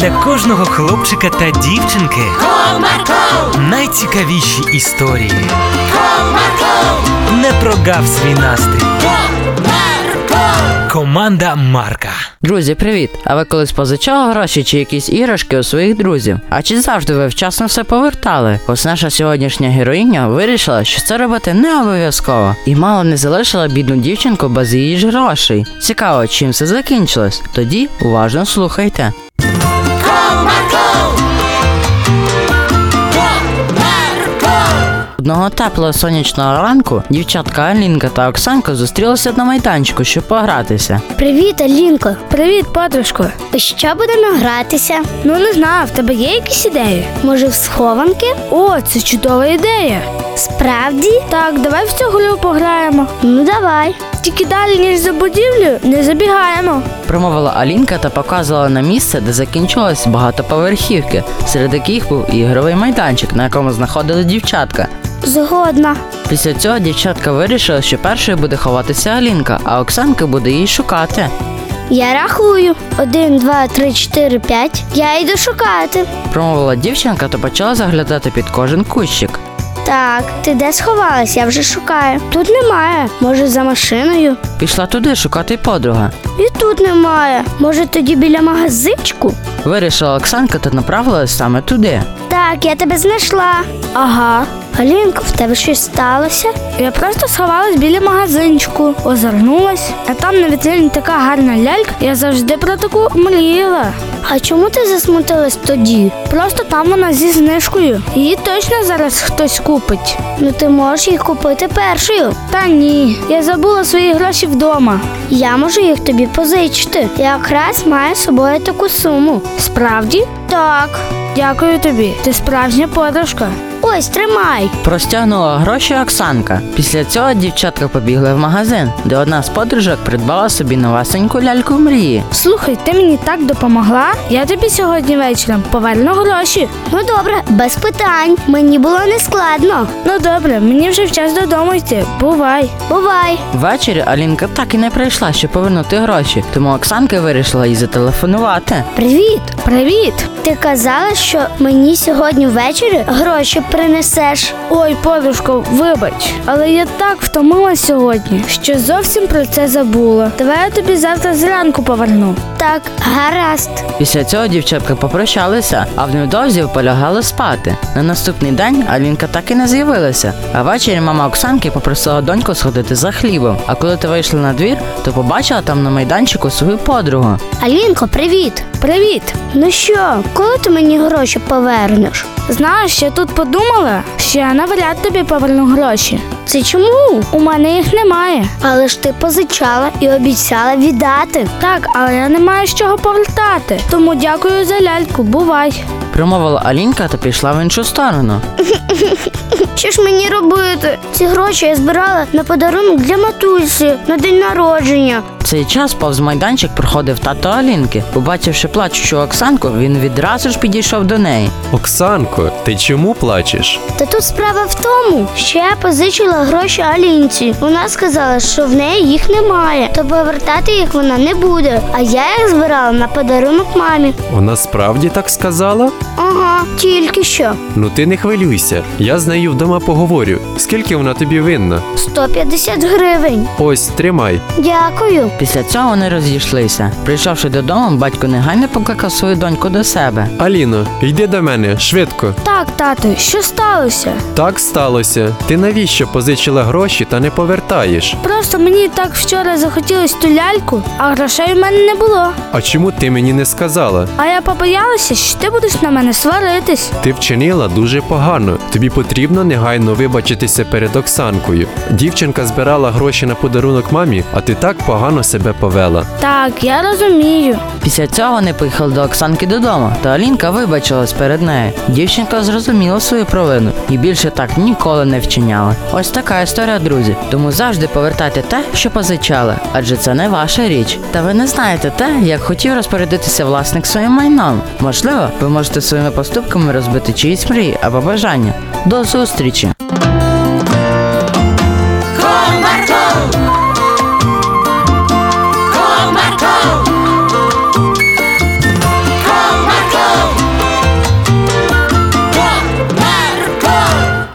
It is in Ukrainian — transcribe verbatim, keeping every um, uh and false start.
Для кожного хлопчика та дівчинки Комарко! Найцікавіші історії. Комарко! Не прогав свій настрій. Комарко! Команда Марка. Друзі, привіт! А ви колись позичали гроші чи якісь іграшки у своїх друзів? А чи завжди ви вчасно все повертали? Ось наша сьогоднішня героїня вирішила, що це робити не обов'язково. І мало не залишила бідну дівчинку без її ж грошей. Цікаво, чим все закінчилось? Тоді уважно слухайте. Одного теплого сонячного ранку дівчатка Алінка та Оксанка зустрілися на майданчику, щоб погратися. Привіт, Алінко. Привіт, подружко. І що будемо гратися? Ну, не знаю, в тебе є якісь ідеї? Може, в схованки? О, це чудова ідея. Справді? Так, давай в цю гру пограємо. Ну, давай. Тільки далі, ніж за будівлю, не забігаємо. Промовила Алінка та показувала на місце, де закінчилось багатоповерхівки, серед яких був ігровий майданчик, на якому знаходили дівчатка. Згодна. Після цього дівчатка вирішила, що першою буде ховатися Алінка, а Оксанка буде її шукати. Я рахую. Один, два, три, чотири, п'ять. Я йду шукати. Промовила дівчинка та почала заглядати під кожен кущик. Так, ти де сховалась? Я вже шукаю. Тут немає. Може, за машиною? Пішла туди шукати й подруга. І тут немає. Може, тоді біля магазинчику? Вирішила Оксанка та направилась саме туди. Так, я тебе знайшла. Ага. Алінко, в тебе щось сталося? Я просто сховалась біля магазинчику, озирнулась, а там на вітрині така гарна лялька, я завжди про таку мріяла. А чому ти засмутилась тоді? Просто там вона зі знижкою. Її точно зараз хтось купить. Ну ти можеш їх купити першою. Та ні, я забула свої гроші вдома. Я можу їх тобі позичити. Я якраз маю з собою таку суму. Справді? Так. Дякую тобі. Ти справжня подружка. Ось, тримай. Простягнула гроші Оксанка. Після цього дівчатка побігли в магазин, де одна з подружок придбала собі новасеньку ляльку мрії. Слухай, ти мені так допомогла. Я тобі сьогодні вечором поверну гроші. Ну добре, без питань. Мені було не складно. Ну добре, мені вже час додому йти. Бувай. Бувай. Ввечері Алінка так і не прийшла, щоб повернути гроші, тому Оксанка вирішила їй зателефонувати. Привіт. Привіт. Ти казала, що мені сьогодні ввечері гроші принесеш. Ой, подружко, вибач, але я так втомилась сьогодні, що зовсім про це забула. Давай я тобі завтра зранку поверну. Так, гаразд. Після цього дівчатка попрощалися, а невдовзі полягали спати. На наступний день Алінка так і не з'явилася, а ввечері мама Оксанки попросила доньку сходити за хлібом. А коли ти вийшла на двір, то побачила там на майданчику свою подругу. Алінко, привіт. Привіт. Ну що, коли ти мені гроші повернеш? Знаєш, я тут подумала, що я навряд тобі поверну гроші. Це чому? У мене їх немає. Але ж ти позичала і обіцяла віддати. Так, але я не маю з чого повертати. Тому дякую за ляльку, бувай. Промовила Алінка та пішла в іншу сторону. Що ж мені робити? Ці гроші я збирала на подарунок для матусі на день народження. В цей час повз майданчик проходив тато Алінки. Побачивши плачучу Оксанку, він відразу ж підійшов до неї. Оксанко, ти чому плачеш? Та тут справа в тому, що я позичила гроші Алінці. Вона сказала, що в неї їх немає, то повертати їх вона не буде. А я їх збирала на подарунок мамі. Вона справді так сказала? Ага, тільки що. Ну ти не хвилюйся, я з нею вдома поговорю. Скільки вона тобі винна? сто п'ятдесят гривень. Ось, тримай. Дякую. Після цього вони розійшлися. Прийшовши додому, батько негайно покликав свою доньку до себе. Аліно, йди до мене, швидко. Так, тато, що сталося? Так сталося. Ти навіщо позичила гроші та не повертаєш? Просто мені так вчора захотілось ту ляльку, а грошей у мене не було. А чому ти мені не сказала? А я побоялася, що ти будеш на мене сваритись. Ти вчинила дуже погано. Тобі потрібно негайно вибачитися перед Оксанкою. Дівчинка збирала гроші на подарунок мамі, а ти так погано себе повела. Так, я розумію. Після цього вони поїхали до Оксанки додому, та Алінка вибачилась перед нею. Дівчинка зрозуміла свою провину і більше так ніколи не вчиняла. Ось така історія, друзі. Тому завжди повертайте те, що позичали, адже це не ваша річ. Та ви не знаєте те, як хотів розпорядитися власник своїм майном. Можливо, ви можете своїми поступками розбити чиїсь мрії або бажання. До зустрічі!